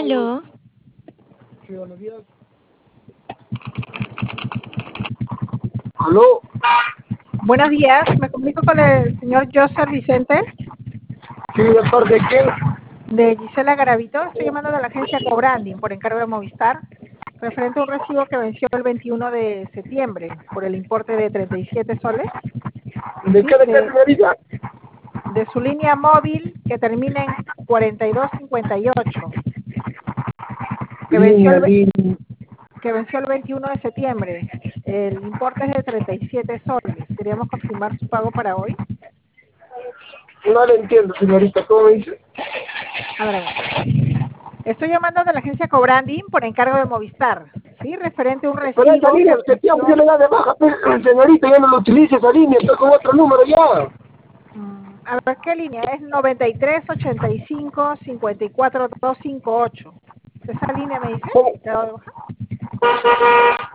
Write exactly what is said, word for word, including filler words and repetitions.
Aló, Sí, buenos días. Aló. Buenos días, me comunico con el señor Joseph Vicente Sí, ¿de parte de quién? de Gisela Garavito. Estoy llamando de la agencia Cobranding por encargo de Movistar, referente a un recibo que venció el veintiuno de septiembre por el importe de treinta y siete soles, ¿De ¿sí? qué, de qué, de, señorita? de su línea móvil que termina en cuarenta y dos cincuenta y ocho, que venció Línea, el, ve- línea. que venció el veintiuno de septiembre. El importe es de treinta y siete soles. Queríamos confirmar su pago para hoy. No le entiendo, señorita. ¿Cómo me dice? A ver, a ver. Estoy llamando de la agencia Cobranding por encargo de Movistar, ¿sí? Referente a un Pero esa recibo línea, que usted tiempo yo venció. le da de baja, pero, señorita, ya no lo utilice esa línea, estoy con otro número ya. mm, A ver, ¿qué línea? Es noventa y tres ochenta y cinco cincuenta y cuatro doscientos cincuenta y ocho. ¿Esa línea me dice? ¿Cómo? ¿Te doy de baja?